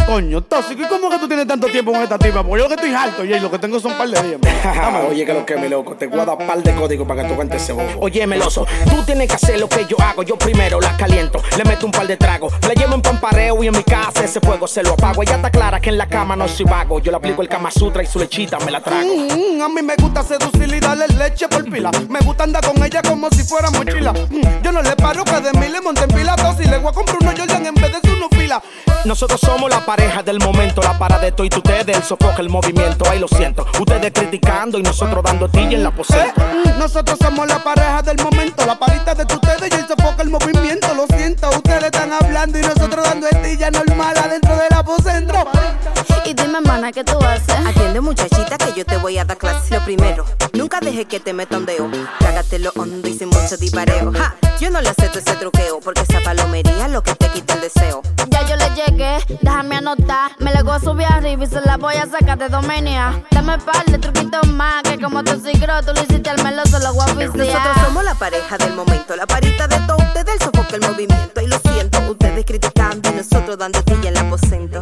Coño, tóxico, ¿y cómo que tú tienes tanto tiempo con esta tipa? Porque yo que estoy harto y lo que tengo son un par de días. Oye, que lo que me loco, te voy a dar par de códigos para que tú cantes ese bobo. Oye, meloso, tú tienes que hacer lo que yo hago. Yo primero la caliento, le meto un par de tragos, la llevo en pampareo y en mi casa ese fuego se lo apago. Ella está clara que en la cama no soy vago. Yo le aplico el Kama Sutra y su lechita me la trago. A mí me gusta seducirla y darle leche por pila. Me gusta andar con ella como si fuera mochila. Yo no le paro que de mí le monte en pila dos y le voy a comprar unos Jordan en vez de su fila. Nosotros somos la pareja del momento, la para de todo y ustedes el sofoque, el movimiento. Ahí lo siento, ustedes criticando y nosotros dando tilla en la aposento. Nosotros somos la pareja del momento, la parita de ustedes y el sofoque, el movimiento. Lo siento, ustedes están hablando y nosotros dando estilla normal adentro del aposento. Y dime, mana, ¿qué tú haces? Atiende, muchachita, que yo te voy a dar clase. Lo primero, nunca dejes que te meta un dedo. Trágatelo hondo y sin mucho divareo. Ja, yo no le acepto ese truqueo, porque esa palomería es lo que te quita el deseo. Ya yo le llegué, déjame anotar. Me le voy a subir arriba y se la voy a sacar de dominia. Dame par de truquitos más, que como tú sigro, tú lo hiciste al meloso, lo voy a oficiar. Nosotros somos la pareja del momento, la parita de todos ustedes, el sofoque, el movimiento. Y lo siento, ustedes criticando y nosotros dando tilla en el aposento.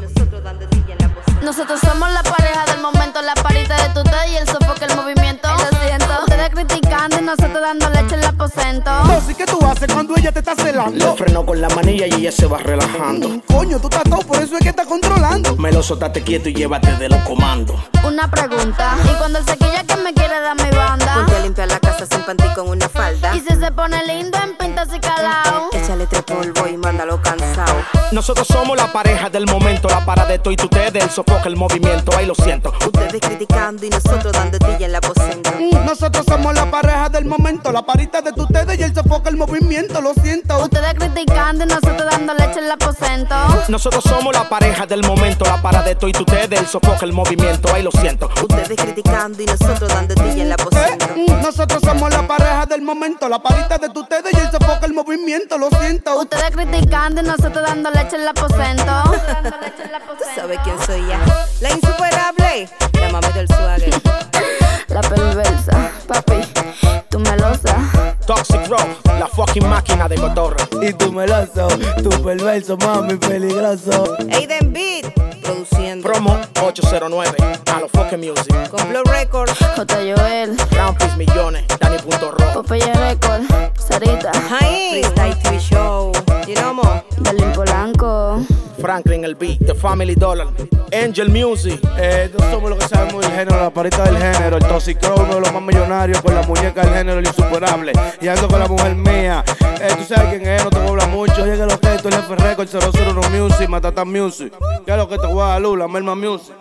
Nosotros somos la pareja del momento, la parita de ustedes y el sofoque, el movimiento. Lo siento, ustedes criticando y nosotros dando leche en el aposento. Así que tú haces cuando ella te está celando. Le freno con la manilla y ella se va relajando. Coño, tú estás todo, por eso es que estás controlando. Meloso, estate quieto y llévate de los comandos. Una pregunta, ¿y cuando el sequilla que me quiere dar mi banda? Ponte a limpiar la casa sin panty con una falda. Y si se pone lindo en pintas y calao, Échale tres polvo y mándalo cansado. Nosotros somos la pareja del momento, la para de todo y ustedes el sofoque, el movimiento. Ahí lo siento, ustedes criticando y nosotros dando tilla en la aposento. Nosotros somos la pareja del momento, la parita de ustedes y el sofoque, el movimiento. Lo siento, ustedes criticando y nosotros dando leche en el aposento. Nosotros somos la pareja del momento, la para de todo y ustedes el sofoque, el movimiento. Ahí lo siento, ustedes criticando y nosotros dando tilla en la aposento. Nosotros somos la pareja del momento, la parita de ustedes y el sofoque, el movimiento. Lo siento, ustedes criticando y nosotros dando leche en el aposento. ¿Tú sabes quién soy ya? La insuperable, la mami del swagger. La perversa, papi, tú melosa. Toxic Rock, la fucking máquina de cotorra. Y tú meloso, tú perverso, mami, peligroso. Aiden Beat, produciendo. Promo 809, a los fucking music. Con Flow Records, J. Joel, Rampis Millones, Dani.ro, Popeye Record, Sarita, Freestyle TV Show, Dinamo, Darlene Polanco, Franklin el Beat, The Family Dollar, Angel Music. Nosotros somos los que sabemos del género, la parita del género. El Toxic Crow, uno de los más millonarios, con la muñeca del género, el insuperable. Y ando con la mujer mía. Tú sabes quién es, no te cobra mucho. Oye, que lo que esto es el F Record, 001 Music, Matata Music. Que es lo que te voy a dar, Lula, Melma Music.